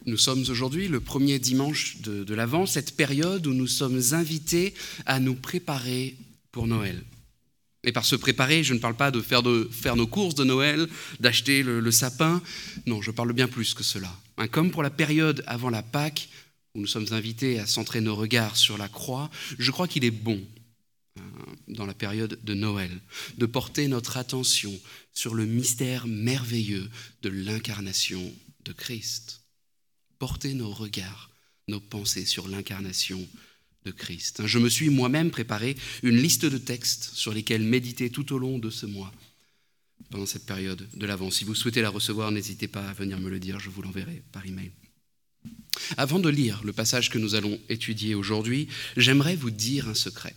Nous sommes aujourd'hui le premier dimanche de l'Avent, cette période où nous sommes invités à nous préparer pour Noël. Et par se préparer, je ne parle pas de faire nos courses de Noël, d'acheter le sapin. Non, je parle bien plus que cela. Comme pour la période avant la Pâque, où nous sommes invités à centrer nos regards sur la croix, je crois qu'il est bon, dans la période de Noël, de porter notre attention sur le mystère merveilleux de l'incarnation de Christ. Porter nos regards, nos pensées sur l'incarnation de Christ. Je me suis moi-même préparé une liste de textes sur lesquels méditer tout au long de ce mois, pendant cette période de l'Avent. Si vous souhaitez la recevoir, n'hésitez pas à venir me le dire, je vous l'enverrai par email. Avant de lire le passage que nous allons étudier aujourd'hui, j'aimerais vous dire un secret.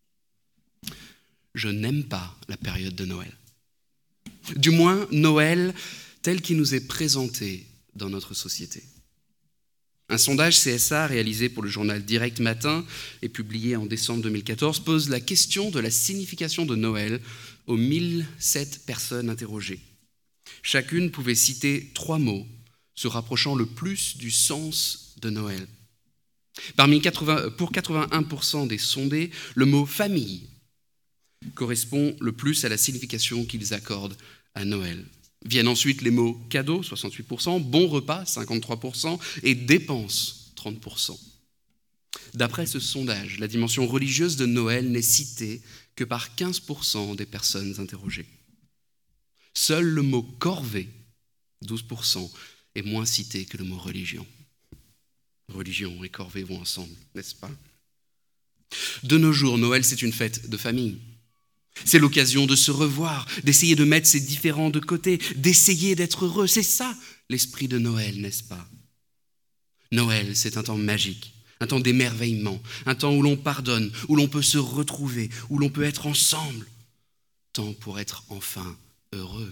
Je n'aime pas la période de Noël. Du moins, Noël tel qu'il nous est présenté dans notre société. Un sondage CSA réalisé pour le journal Direct Matin et publié en décembre 2014 pose la question de la signification de Noël aux 1007 personnes interrogées. Chacune pouvait citer 3 mots se rapprochant le plus du sens de Noël. Pour 81% des sondés, le mot « famille » correspond le plus à la signification qu'ils accordent à Noël. Viennent ensuite les mots « cadeau » 68%, « bon repas » 53% et « dépenses » 30%. D'après ce sondage, la dimension religieuse de Noël n'est citée que par 15% des personnes interrogées. Seul le mot « corvée » 12% est moins cité que le mot « religion ». Religion et corvée vont ensemble, n'est-ce pas ? De nos jours, Noël, c'est une fête de famille. C'est l'occasion de se revoir, d'essayer de mettre ses différends de côté, d'essayer d'être heureux. C'est ça, l'esprit de Noël, n'est-ce pas ? Noël, c'est un temps magique, un temps d'émerveillement, un temps où l'on pardonne, où l'on peut se retrouver, où l'on peut être ensemble. Temps pour être enfin heureux.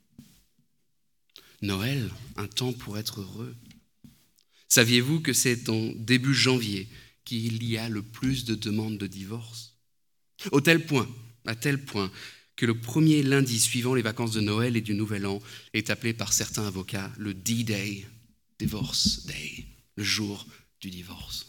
Noël, un temps pour être heureux. Saviez-vous que c'est en début janvier qu'il y a le plus de demandes de divorce ? À tel point que le premier lundi suivant les vacances de Noël et du Nouvel An est appelé par certains avocats le D-Day, Divorce Day, le jour du divorce.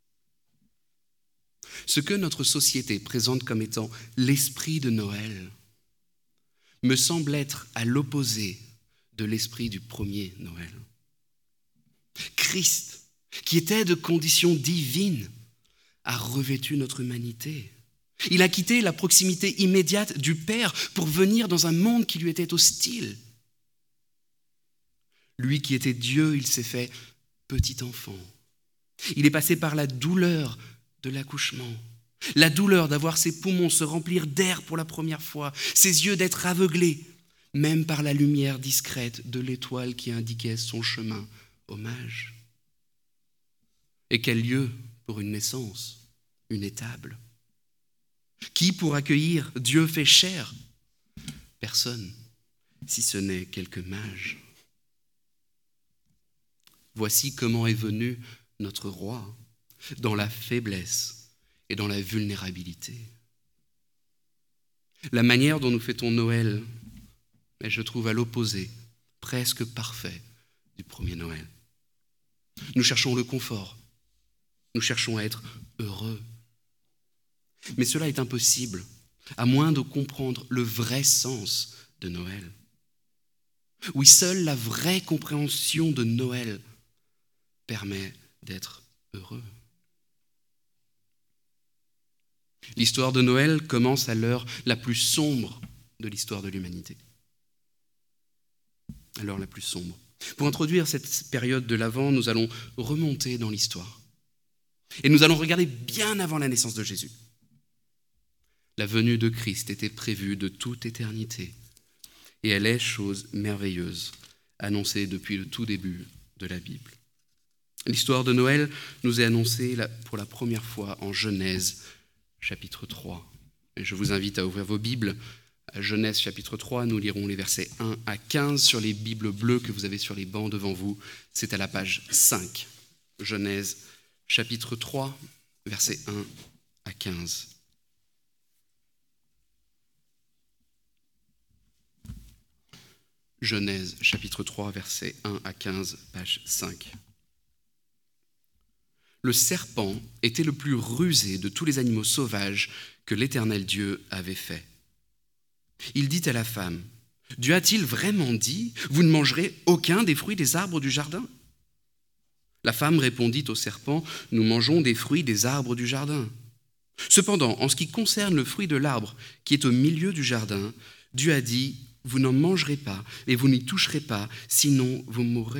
Ce que notre société présente comme étant l'esprit de Noël me semble être à l'opposé de l'esprit du premier Noël. Christ, qui était de condition divine, a revêtu notre humanité. Il a quitté la proximité immédiate du Père pour venir dans un monde qui lui était hostile. Lui qui était Dieu, il s'est fait petit enfant. Il est passé par la douleur de l'accouchement, la douleur d'avoir ses poumons se remplir d'air pour la première fois, ses yeux d'être aveuglés, même par la lumière discrète de l'étoile qui indiquait son chemin au mage. Et quel lieu pour une naissance, une étable. Qui pour accueillir Dieu fait chair ? Personne, si ce n'est quelques mages. Voici comment est venu notre roi, dans la faiblesse et dans la vulnérabilité. La manière dont nous fêtons Noël est, je trouve, à l'opposé, presque parfait, du premier Noël. Nous cherchons le confort, nous cherchons à être heureux. Mais cela est impossible, à moins de comprendre le vrai sens de Noël. Oui, seule la vraie compréhension de Noël permet d'être heureux. L'histoire de Noël commence à l'heure la plus sombre de l'histoire de l'humanité. À l'heure la plus sombre. Pour introduire cette période de l'Avent, nous allons remonter dans l'histoire. Et nous allons regarder bien avant la naissance de Jésus. La venue de Christ était prévue de toute éternité. Et elle est chose merveilleuse, annoncée depuis le tout début de la Bible. L'histoire de Noël nous est annoncée pour la première fois en Genèse, chapitre 3. Et je vous invite à ouvrir vos Bibles. À Genèse, chapitre 3, nous lirons les versets 1 à 15 sur les Bibles bleues que vous avez sur les bancs devant vous. C'est à la page 5. Genèse, chapitre 3, versets 1 à 15. Genèse, chapitre 3, versets 1 à 15, page 5. Le serpent était le plus rusé de tous les animaux sauvages que l'Éternel Dieu avait fait. Il dit à la femme, « Dieu a-t-il vraiment dit, vous ne mangerez aucun des fruits des arbres du jardin ?» La femme répondit au serpent, « Nous mangeons des fruits des arbres du jardin. Cependant, en ce qui concerne le fruit de l'arbre qui est au milieu du jardin, Dieu a dit, « Vous n'en mangerez pas et vous n'y toucherez pas, sinon vous mourrez. »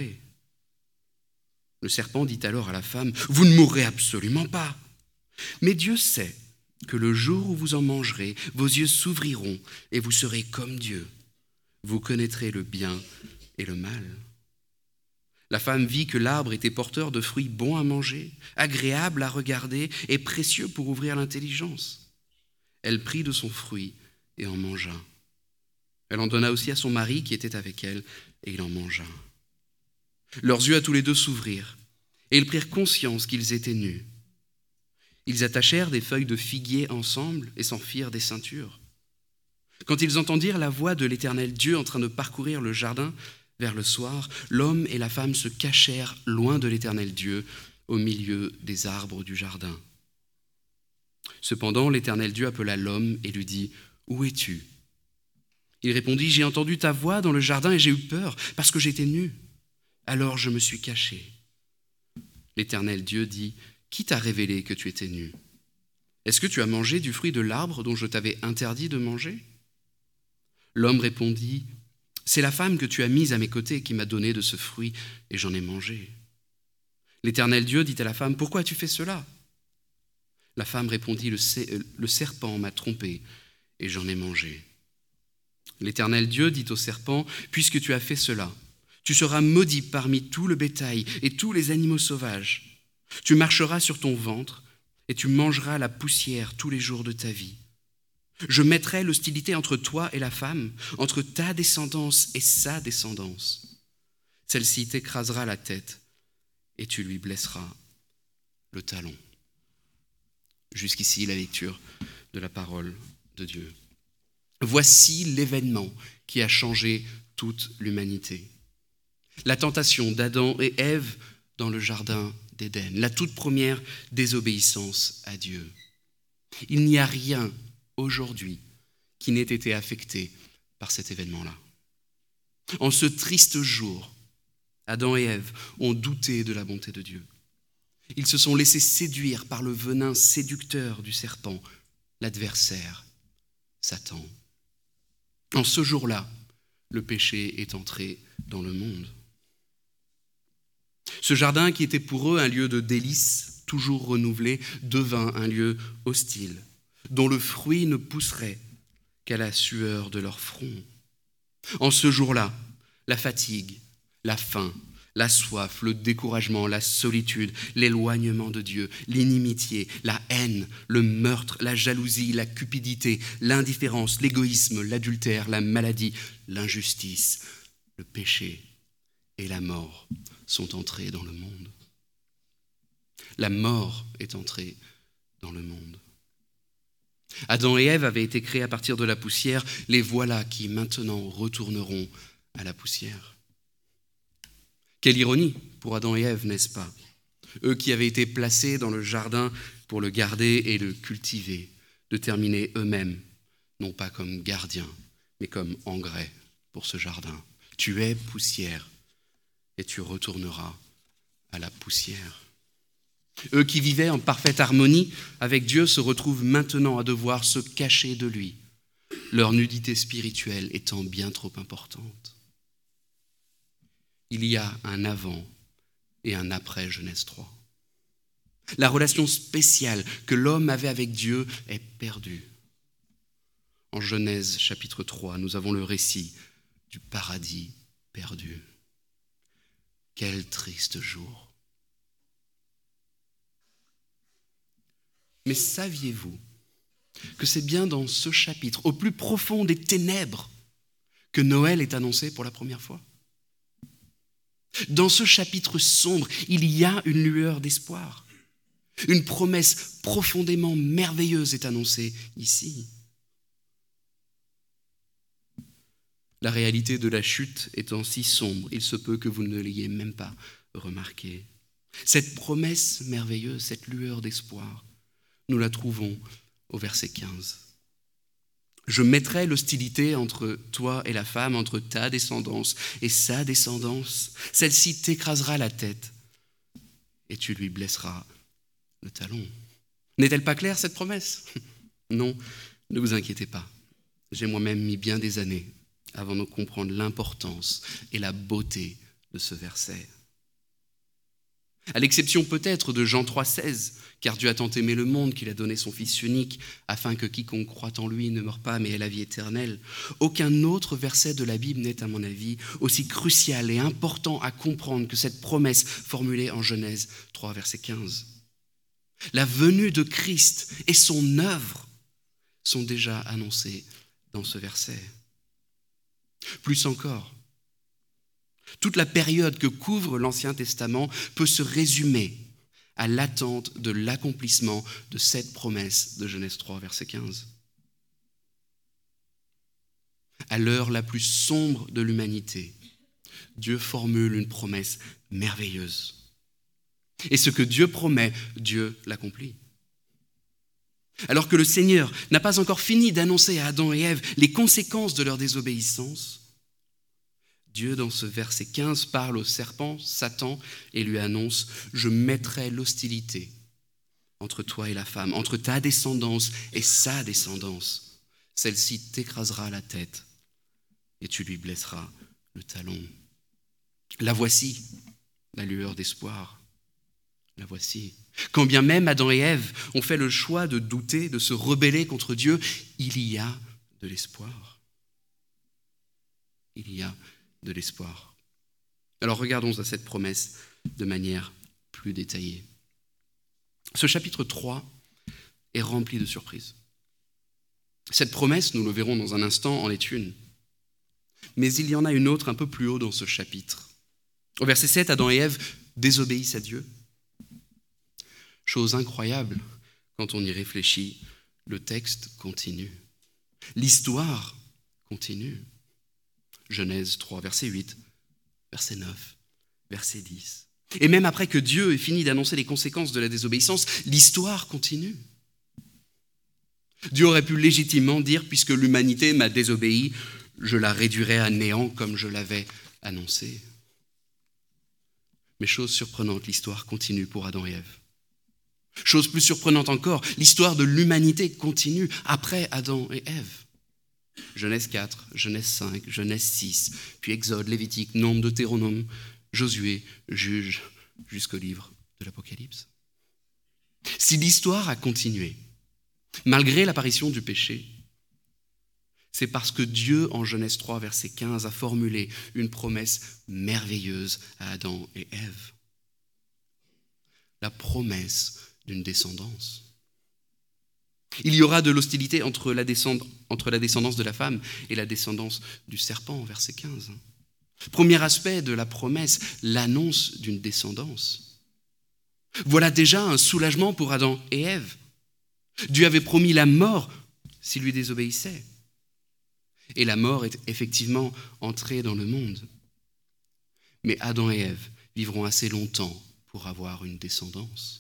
Le serpent dit alors à la femme, « Vous ne mourrez absolument pas. Mais Dieu sait que le jour où vous en mangerez, vos yeux s'ouvriront et vous serez comme Dieu. Vous connaîtrez le bien et le mal. » La femme vit que l'arbre était porteur de fruits bons à manger, agréables à regarder et précieux pour ouvrir l'intelligence. Elle prit de son fruit et en mangea. Elle en donna aussi à son mari qui était avec elle, et il en mangea. Leurs yeux à tous les deux s'ouvrirent, et ils prirent conscience qu'ils étaient nus. Ils attachèrent des feuilles de figuier ensemble et s'en firent des ceintures. Quand ils entendirent la voix de l'Éternel Dieu en train de parcourir le jardin, vers le soir, l'homme et la femme se cachèrent loin de l'Éternel Dieu, au milieu des arbres du jardin. Cependant, l'Éternel Dieu appela l'homme et lui dit, « Où es-tu » Il répondit, « J'ai entendu ta voix dans le jardin et j'ai eu peur, parce que j'étais nu. Alors je me suis caché. » L'Éternel Dieu dit, « Qui t'a révélé que tu étais nu ? Est-ce que tu as mangé du fruit de l'arbre dont je t'avais interdit de manger ?» L'homme répondit, « C'est la femme que tu as mise à mes côtés qui m'a donné de ce fruit, et j'en ai mangé. » L'Éternel Dieu dit à la femme, « Pourquoi as-tu fait cela ?» La femme répondit, le serpent m'a trompé, et j'en ai mangé. L'Éternel Dieu dit au serpent, « Puisque tu as fait cela, tu seras maudit parmi tout le bétail et tous les animaux sauvages. Tu marcheras sur ton ventre, et tu mangeras la poussière tous les jours de ta vie. Je mettrai l'hostilité entre toi et la femme, entre ta descendance et sa descendance. Celle-ci t'écrasera la tête et tu lui blesseras le talon. » Jusqu'ici, la lecture de la parole de Dieu. Voici l'événement qui a changé toute l'humanité. La tentation d'Adam et Ève dans le jardin d'Éden, la toute première désobéissance à Dieu. Il n'y a rien aujourd'hui qui n'ait été affecté par cet événement-là. En ce triste jour, Adam et Ève ont douté de la bonté de Dieu. Ils se sont laissés séduire par le venin séducteur du serpent, l'adversaire, Satan. En ce jour-là, le péché est entré dans le monde. Ce jardin qui était pour eux un lieu de délices, toujours renouvelé, devint un lieu hostile, dont le fruit ne pousserait qu'à la sueur de leur front. En ce jour-là, la fatigue, la faim, la soif, le découragement, la solitude, l'éloignement de Dieu, l'inimitié, la haine, le meurtre, la jalousie, la cupidité, l'indifférence, l'égoïsme, l'adultère, la maladie, l'injustice, le péché et la mort sont entrés dans le monde. La mort est entrée dans le monde. Adam et Ève avaient été créés à partir de la poussière, les voilà qui maintenant retourneront à la poussière. Quelle ironie pour Adam et Ève, n'est-ce pas ? Eux qui avaient été placés dans le jardin pour le garder et le cultiver, de terminer eux-mêmes, non pas comme gardiens, mais comme engrais pour ce jardin. Tu es poussière et tu retourneras à la poussière. Eux qui vivaient en parfaite harmonie avec Dieu se retrouvent maintenant à devoir se cacher de lui, leur nudité spirituelle étant bien trop importante. Il y a un avant et un après Genèse 3. La relation spéciale que l'homme avait avec Dieu est perdue. En Genèse chapitre 3, nous avons le récit du paradis perdu. Quel triste jour. Mais saviez-vous que c'est bien dans ce chapitre, au plus profond des ténèbres, que Noël est annoncé pour la première fois ? Dans ce chapitre sombre, il y a une lueur d'espoir. Une promesse profondément merveilleuse est annoncée ici. La réalité de la chute étant si sombre, il se peut que vous ne l'ayez même pas remarqué. Cette promesse merveilleuse, cette lueur d'espoir, nous la trouvons au verset 15. Je mettrai l'hostilité entre toi et la femme, entre ta descendance et sa descendance. Celle-ci t'écrasera la tête et tu lui blesseras le talon. N'est-elle pas claire cette promesse ? Non, ne vous inquiétez pas. J'ai moi-même mis bien des années avant de comprendre l'importance et la beauté de ce verset. À l'exception peut-être de Jean 3,16, car Dieu a tant aimé le monde qu'il a donné son Fils unique, afin que quiconque croit en lui ne meure pas, mais ait la vie éternelle. Aucun autre verset de la Bible n'est, à mon avis, aussi crucial et important à comprendre que cette promesse formulée en Genèse 3, verset 15. La venue de Christ et son œuvre sont déjà annoncées dans ce verset. Plus encore, toute la période que couvre l'Ancien Testament peut se résumer à l'attente de l'accomplissement de cette promesse de Genèse 3, verset 15. À l'heure la plus sombre de l'humanité, Dieu formule une promesse merveilleuse. Et ce que Dieu promet, Dieu l'accomplit. Alors que le Seigneur n'a pas encore fini d'annoncer à Adam et Ève les conséquences de leur désobéissance, Dieu, dans ce verset 15, parle au serpent, Satan, et lui annonce « Je mettrai l'hostilité entre toi et la femme, entre ta descendance et sa descendance. Celle-ci t'écrasera la tête et tu lui blesseras le talon. » La voici, la lueur d'espoir. La voici. Quand bien même Adam et Ève ont fait le choix de douter, de se rebeller contre Dieu, il y a de l'espoir. Il y a de l'espoir. Alors regardons à cette promesse de manière plus détaillée. Ce chapitre 3 est rempli de surprises. Cette promesse, nous le verrons dans un instant, en est une. Mais il y en a une autre un peu plus haut dans ce chapitre. Au verset 7, Adam et Ève désobéissent à Dieu. Chose incroyable, quand on y réfléchit, le texte continue. L'histoire continue. Genèse 3, verset 8, verset 9, verset 10. Et même après que Dieu ait fini d'annoncer les conséquences de la désobéissance, l'histoire continue. Dieu aurait pu légitimement dire, puisque l'humanité m'a désobéi, je la réduirai à néant comme je l'avais annoncé. Mais chose surprenante, l'histoire continue pour Adam et Ève. Chose plus surprenante encore, l'histoire de l'humanité continue après Adam et Ève. Genèse 4, Genèse 5, Genèse 6, puis Exode, Lévitique, Nombre, Deutéronome, Josué, Juge, jusqu'au livre de l'Apocalypse. Si l'histoire a continué, malgré l'apparition du péché, c'est parce que Dieu, en Genèse 3, verset 15, a formulé une promesse merveilleuse à Adam et Ève. La promesse d'une descendance. Il y aura de l'hostilité entre la descendance de la femme et la descendance du serpent, verset 15. Premier aspect de la promesse, l'annonce d'une descendance. Voilà déjà un soulagement pour Adam et Ève. Dieu avait promis la mort s'ils lui désobéissaient. Et la mort est effectivement entrée dans le monde. Mais Adam et Ève vivront assez longtemps pour avoir une descendance.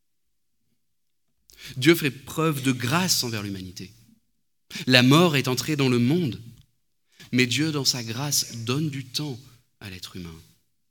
Dieu fait preuve de grâce envers l'humanité. La mort est entrée dans le monde, mais Dieu, dans sa grâce, donne du temps à l'être humain.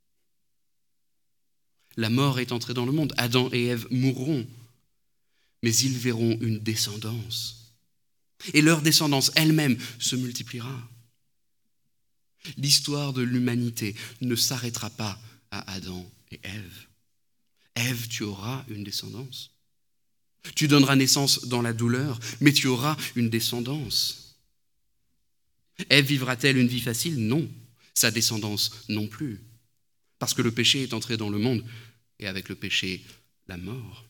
La mort est entrée dans le monde. Adam et Ève mourront, mais ils verront une descendance. Et leur descendance elle-même se multipliera. L'histoire de l'humanité ne s'arrêtera pas à Adam et Ève. Ève, tu auras une descendance. Tu donneras naissance dans la douleur, mais tu auras une descendance. Ève vivra-t-elle une vie facile ? Non. Sa descendance non plus. Parce que le péché est entré dans le monde, et avec le péché, la mort.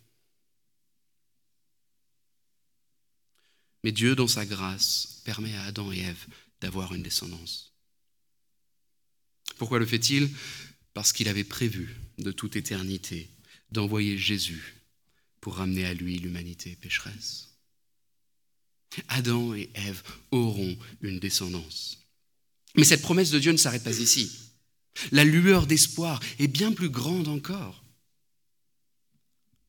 Mais Dieu, dans sa grâce, permet à Adam et Ève d'avoir une descendance. Pourquoi le fait-il ? Parce qu'il avait prévu de toute éternité d'envoyer Jésus pour ramener à lui l'humanité pécheresse. Adam et Ève auront une descendance. Mais cette promesse de Dieu ne s'arrête pas ici. La lueur d'espoir est bien plus grande encore.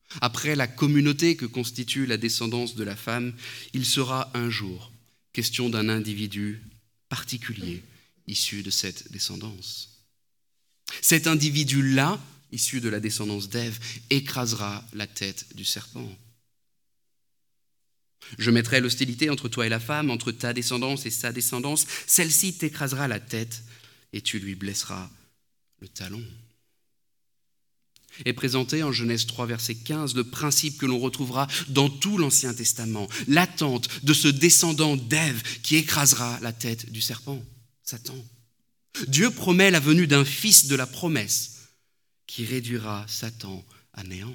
Après la communauté que constitue la descendance de la femme, il sera un jour question d'un individu particulier issu de cette descendance. Cet individu-là, issu de la descendance d'Ève, écrasera la tête du serpent. Je mettrai l'hostilité entre toi et la femme, entre ta descendance et sa descendance. Celle-ci t'écrasera la tête et tu lui blesseras le talon. Est présenté en Genèse 3, verset 15, le principe que l'on retrouvera dans tout l'Ancien Testament, l'attente de ce descendant d'Ève qui écrasera la tête du serpent, Satan. Dieu promet la venue d'un fils de la promesse qui réduira Satan à néant.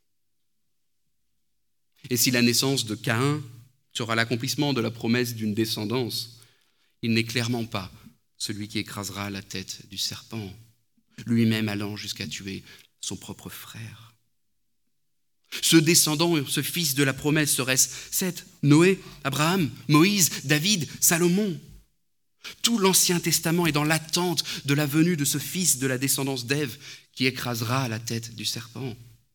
Et si la naissance de Caïn sera l'accomplissement de la promesse d'une descendance, il n'est clairement pas celui qui écrasera la tête du serpent, lui-même allant jusqu'à tuer son propre frère. Ce descendant, ce fils de la promesse, serait-ce Seth, Noé, Abraham, Moïse, David, Salomon? Tout l'Ancien Testament est dans l'attente de la venue de ce fils de la descendance d'Ève qui écrasera la tête du serpent.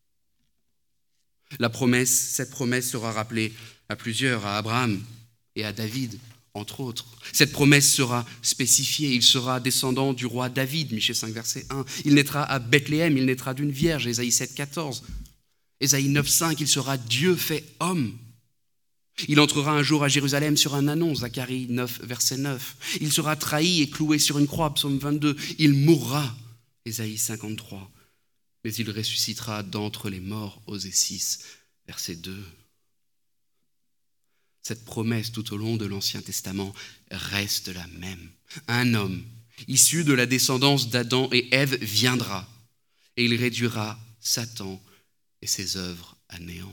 Cette promesse sera rappelée à plusieurs, à Abraham et à David, entre autres. Cette promesse sera spécifiée. Il sera descendant du roi David, Michée 5, verset 1. Il naîtra à Bethléem, il naîtra d'une vierge, Ésaïe 7, 14. Ésaïe 9, 5, il sera Dieu fait homme. Il entrera un jour à Jérusalem sur un ânon, Zacharie 9, verset 9. Il sera trahi et cloué sur une croix, Psaume 22. Il mourra, Ésaïe 53. Mais il ressuscitera d'entre les morts, Osée 6, verset 2. Cette promesse tout au long de l'Ancien Testament reste la même. Un homme issu de la descendance d'Adam et Ève viendra et il réduira Satan et ses œuvres à néant.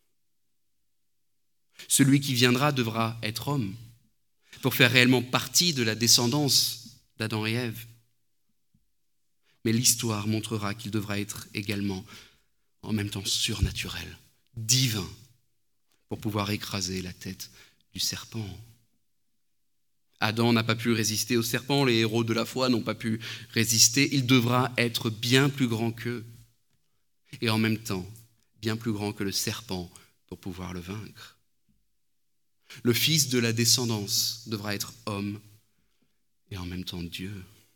Celui qui viendra devra être homme pour faire réellement partie de la descendance d'Adam et Ève. Mais l'histoire montrera qu'il devra être également en même temps surnaturel, divin, pour pouvoir écraser la tête du serpent. Adam n'a pas pu résister au serpent, les héros de la foi n'ont pas pu résister, il devra être bien plus grand qu'eux, et en même temps bien plus grand que le serpent pour pouvoir le vaincre. Le fils de la descendance devra être homme et en même temps Dieu.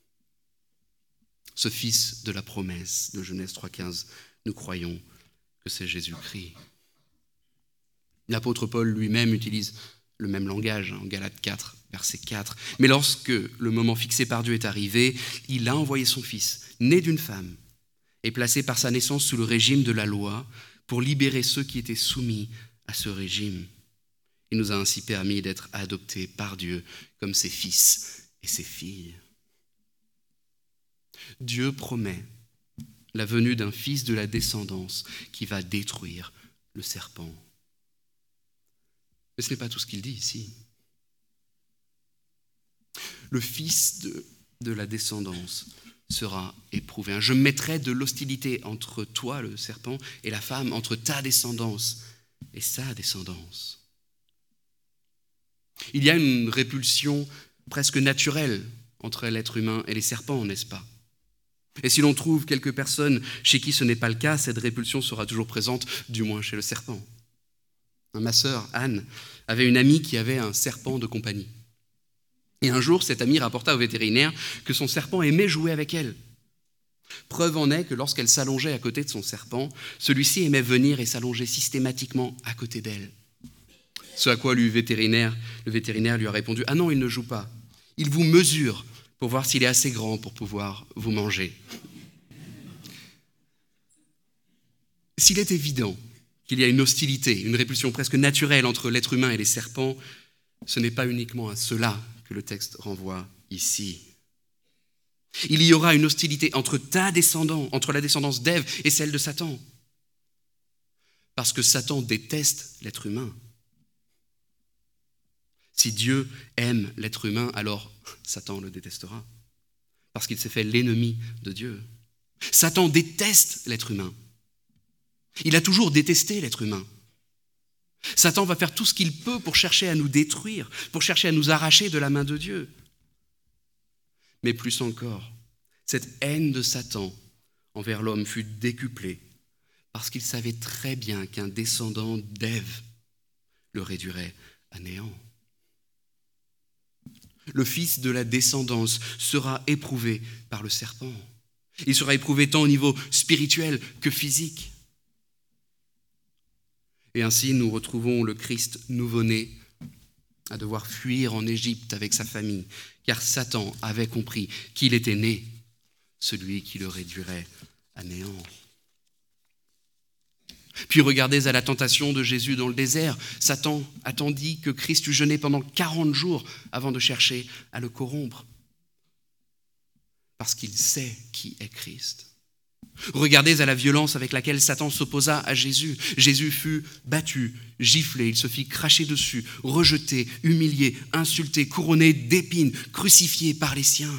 Ce fils de la promesse de Genèse 3,15, nous croyons que c'est Jésus-Christ. L'apôtre Paul lui-même utilise le même langage en Galates 4, verset 4. Mais lorsque le moment fixé par Dieu est arrivé, il a envoyé son fils, né d'une femme, et placé par sa naissance sous le régime de la loi, pour libérer ceux qui étaient soumis à ce régime. Il nous a ainsi permis d'être adoptés par Dieu comme ses fils et ses filles. Dieu promet la venue d'un fils de la descendance qui va détruire le serpent. Mais ce n'est pas tout ce qu'il dit ici. Le fils de la descendance sera éprouvé. Je mettrai de l'hostilité entre toi, le serpent, et la femme, entre ta descendance et sa descendance. Il y a une répulsion presque naturelle entre l'être humain et les serpents, n'est-ce pas? Et si l'on trouve quelques personnes chez qui ce n'est pas le cas, cette répulsion sera toujours présente, du moins chez le serpent. Ma sœur, Anne, avait une amie qui avait un serpent de compagnie. Et un jour, cette amie rapporta au vétérinaire que son serpent aimait jouer avec elle. Preuve en est que lorsqu'elle s'allongeait à côté de son serpent, celui-ci aimait venir et s'allonger systématiquement à côté d'elle. Ce à quoi le vétérinaire lui a répondu « Ah non, il ne joue pas. Il vous mesure pour voir s'il est assez grand pour pouvoir vous manger. » S'il est évident qu'il y a une hostilité, une répulsion presque naturelle entre l'être humain et les serpents, ce n'est pas uniquement à cela que le texte renvoie ici. Il y aura une hostilité entre la descendance d'Ève et celle de Satan. Parce que Satan déteste l'être humain. Si Dieu aime l'être humain, alors Satan le détestera. Parce qu'il s'est fait l'ennemi de Dieu. Satan déteste l'être humain. Il a toujours détesté l'être humain. Satan va faire tout ce qu'il peut pour chercher à nous détruire, pour chercher à nous arracher de la main de Dieu. Mais plus encore, cette haine de Satan envers l'homme fut décuplée parce qu'il savait très bien qu'un descendant d'Ève le réduirait à néant. Le fils de la descendance sera éprouvé par le serpent. Il sera éprouvé tant au niveau spirituel que physique. Et ainsi, nous retrouvons le Christ nouveau-né à devoir fuir en Égypte avec sa famille, car Satan avait compris qu'il était né, celui qui le réduirait à néant. Puis regardez à la tentation de Jésus dans le désert. Satan attendit que Christ eût jeûné pendant 40 jours avant de chercher à le corrompre, parce qu'il sait qui est Christ. Regardez à la violence avec laquelle Satan s'opposa à Jésus. Jésus fut battu, giflé, il se fit cracher dessus, rejeté, humilié, insulté, couronné d'épines, crucifié par les siens.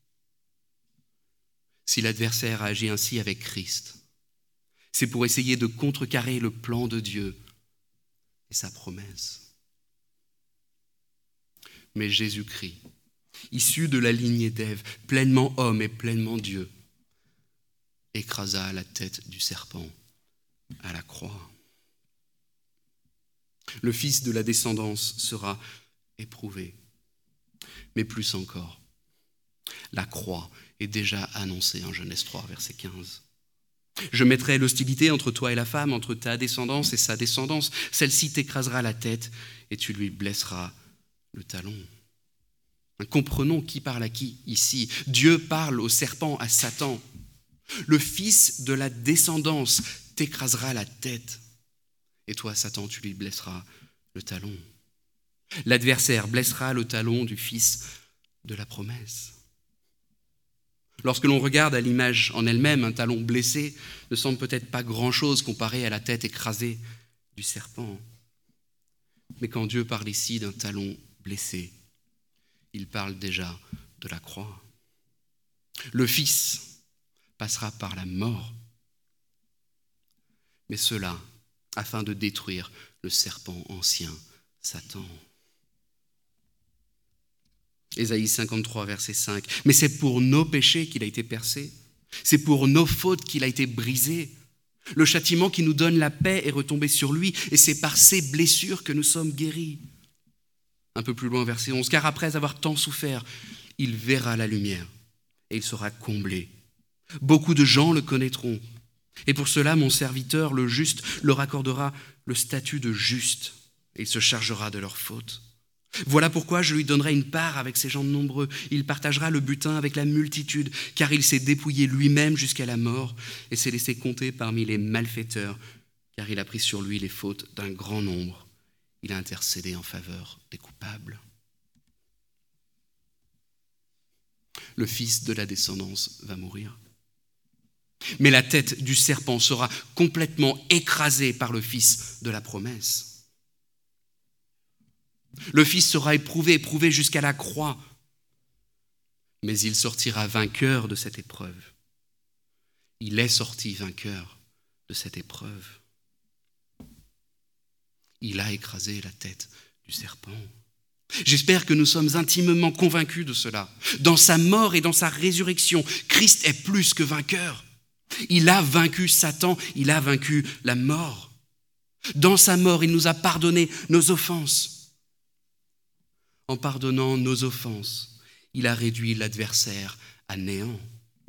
Si l'adversaire a agi ainsi avec Christ, c'est pour essayer de contrecarrer le plan de Dieu et sa promesse. Mais Jésus-Christ, issu de la lignée d'Ève, pleinement homme et pleinement Dieu, écrasa la tête du serpent à la croix. Le fils de la descendance sera éprouvé, mais plus encore. La croix est déjà annoncée en Genèse 3, verset 15. Je mettrai l'hostilité entre toi et la femme, entre ta descendance et sa descendance. Celle-ci t'écrasera la tête et tu lui blesseras le talon. Comprenons qui parle à qui ici. Dieu parle au serpent, à Satan. Le fils de la descendance t'écrasera la tête et toi, Satan, tu lui blesseras le talon. L'adversaire blessera le talon du fils de la promesse. Lorsque l'on regarde à l'image en elle-même, un talon blessé ne semble peut-être pas grand-chose comparé à la tête écrasée du serpent. Mais quand Dieu parle ici d'un talon blessé, il parle déjà de la croix. Le Fils passera par la mort, mais cela afin de détruire le serpent ancien, Satan. Ésaïe 53, verset 5. Mais c'est pour nos péchés qu'il a été percé. C'est pour nos fautes qu'il a été brisé. Le châtiment qui nous donne la paix est retombé sur lui, et c'est par ses blessures que nous sommes guéris. Un peu plus loin, verset 11. Car après avoir tant souffert, il verra la lumière, et il sera comblé. Beaucoup de gens le connaîtront. Et pour cela, mon serviteur, le juste, leur accordera le statut de juste, et il se chargera de leurs fautes. Voilà pourquoi je lui donnerai une part avec ces gens nombreux. Il partagera le butin avec la multitude, car il s'est dépouillé lui-même jusqu'à la mort et s'est laissé compter parmi les malfaiteurs, car il a pris sur lui les fautes d'un grand nombre. Il a intercédé en faveur des coupables. Le fils de la descendance va mourir. Mais la tête du serpent sera complètement écrasée par le fils de la promesse. Le Fils sera éprouvé jusqu'à la croix, mais il sortira vainqueur de cette épreuve. Il est sorti vainqueur de cette épreuve. Il a écrasé la tête du serpent. J'espère que nous sommes intimement convaincus de cela. Dans sa mort et dans sa résurrection, Christ est plus que vainqueur. Il a vaincu Satan, il a vaincu la mort. Dans sa mort, il nous a pardonné nos offenses. En pardonnant nos offenses, il a réduit l'adversaire à néant.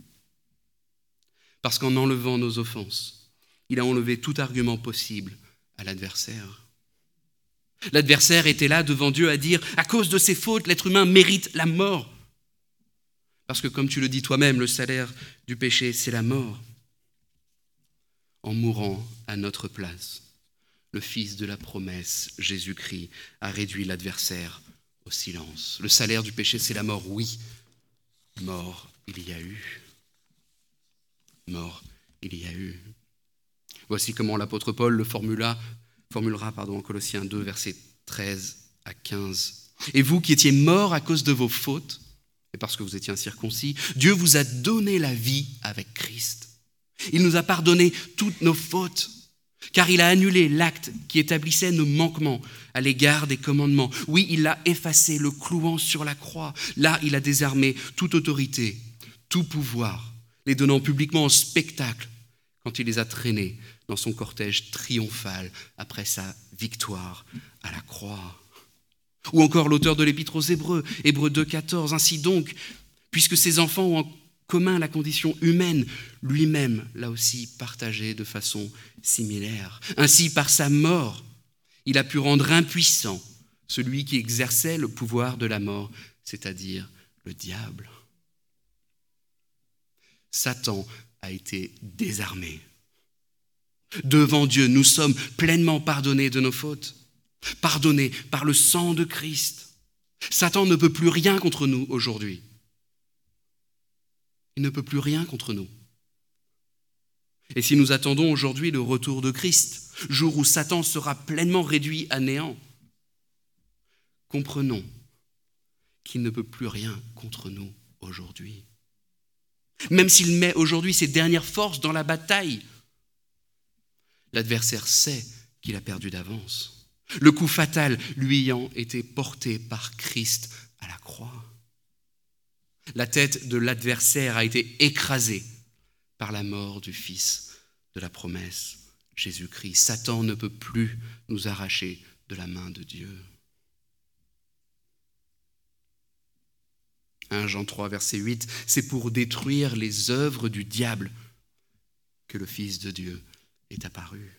Parce qu'en enlevant nos offenses, il a enlevé tout argument possible à l'adversaire. L'adversaire était là devant Dieu à dire, à cause de ses fautes, l'être humain mérite la mort. Parce que comme tu le dis toi-même, le salaire du péché, c'est la mort. En mourant à notre place, le Fils de la promesse, Jésus-Christ, a réduit l'adversaire au silence. Le salaire du péché, c'est la mort, oui. Mort, il y a eu. Mort, il y a eu. Voici comment l'apôtre Paul le formulera en Colossiens 2, versets 13 à 15. Et vous qui étiez morts à cause de vos fautes, et parce que vous étiez incirconcis, Dieu vous a donné la vie avec Christ. Il nous a pardonné toutes nos fautes, car il a annulé l'acte qui établissait nos manquements à l'égard des commandements. Oui, il l'a effacé, le clouant sur la croix. Là, il a désarmé toute autorité, tout pouvoir, les donnant publiquement en spectacle, quand il les a traînés dans son cortège triomphal après sa victoire à la croix. Ou encore l'auteur de l'Épître aux Hébreux, Hébreux 2,14. Ainsi donc, puisque ces enfants ont en commun la condition humaine, lui-même l'a aussi partagée de façon similaire. Ainsi, par sa mort, il a pu rendre impuissant celui qui exerçait le pouvoir de la mort, c'est-à-dire le diable. Satan a été désarmé. Devant Dieu, nous sommes pleinement pardonnés de nos fautes, pardonnés par le sang de Christ. Satan ne peut plus rien contre nous aujourd'hui. Il ne peut plus rien contre nous. Et si nous attendons aujourd'hui le retour de Christ, jour où Satan sera pleinement réduit à néant, comprenons qu'il ne peut plus rien contre nous aujourd'hui. Même s'il met aujourd'hui ses dernières forces dans la bataille, l'adversaire sait qu'il a perdu d'avance. Le coup fatal lui ayant été porté par Christ à la croix. La tête de l'adversaire a été écrasée par la mort du Fils de la promesse, Jésus-Christ. Satan ne peut plus nous arracher de la main de Dieu. 1 Jean 3, verset 8, c'est pour détruire les œuvres du diable que le Fils de Dieu est apparu.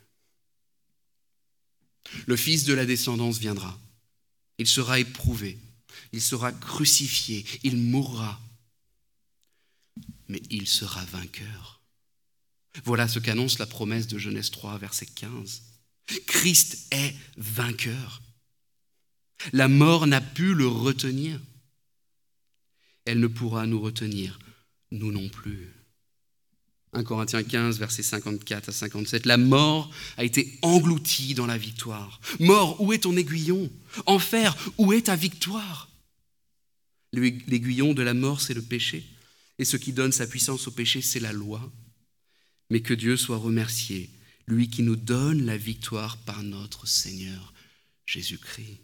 Le Fils de la descendance viendra. Il sera éprouvé. Il sera crucifié. Il mourra. Mais il sera vainqueur. Voilà ce qu'annonce la promesse de Genèse 3, verset 15. Christ est vainqueur. La mort n'a pu le retenir. Elle ne pourra nous retenir, nous non plus. 1 Corinthiens 15, versets 54 à 57. La mort a été engloutie dans la victoire. Mort, où est ton aiguillon ? Enfer, où est ta victoire ? L'aiguillon de la mort, c'est le péché. Et ce qui donne sa puissance au péché, c'est la loi. Mais que Dieu soit remercié, lui qui nous donne la victoire par notre Seigneur Jésus-Christ.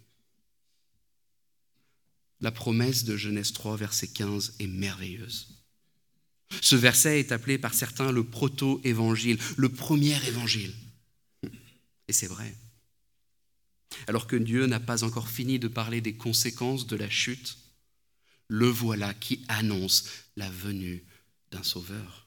La promesse de Genèse 3, verset 15 est merveilleuse. Ce verset est appelé par certains le proto-évangile, le premier évangile. Et c'est vrai. Alors que Dieu n'a pas encore fini de parler des conséquences de la chute, le voilà qui annonce la venue d'un sauveur.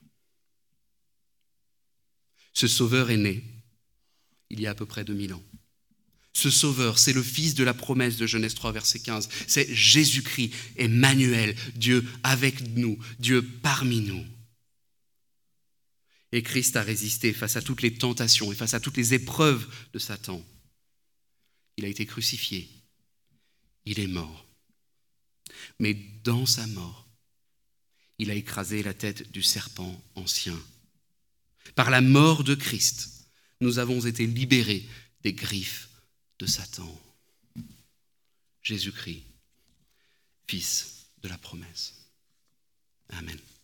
Ce sauveur est né il y a à peu près 2000 ans. Ce sauveur, c'est le Fils de la promesse de Genèse 3, verset 15. C'est Jésus-Christ, Emmanuel, Dieu avec nous, Dieu parmi nous. Et Christ a résisté face à toutes les tentations et face à toutes les épreuves de Satan. Il a été crucifié. Il est mort. Mais dans sa mort, il a écrasé la tête du serpent ancien. Par la mort de Christ, nous avons été libérés des griffes de Satan. Jésus-Christ, Fils de la promesse. Amen.